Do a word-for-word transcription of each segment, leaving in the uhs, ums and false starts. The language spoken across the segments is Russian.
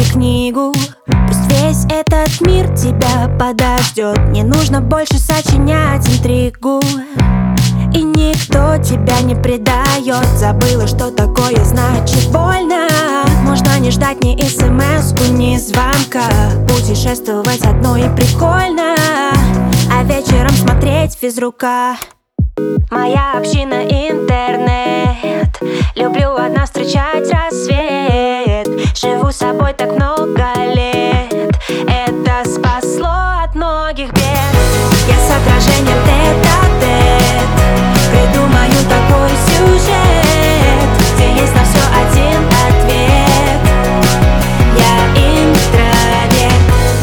книгу. Пусть весь этот мир тебя подождет. Не нужно больше сочинять интригу, и никто тебя не предает. Забыла, что такое значит больно. Можно не ждать ни смс-ку, ни звонка. Путешествовать одной прикольно, а вечером смотреть физрука. Моя община интернет. Люблю одна встречать рассвет. Живу с собой так много лет. Это спасло от многих бед. Я с отражением тет-а-тет придумаю такой сюжет, где есть на все один ответ. Я интроверт.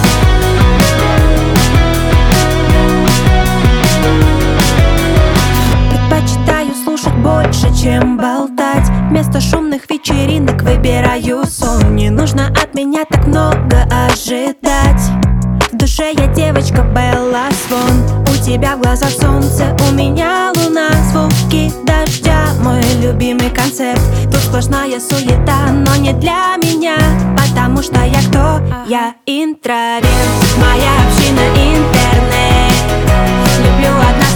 Предпочитаю слушать больше, чем болтать. Вместо шумных вечеринок выбираю сон. Не нужно от меня так много ожидать. В душе я девочка Белла Свон. У тебя в глазах солнце, у меня луна. Звуки дождя, мой любимый концерт. Тут сплошная суета, но не для меня, потому что я кто? Я интроверт. Моя община интернет. Люблю одна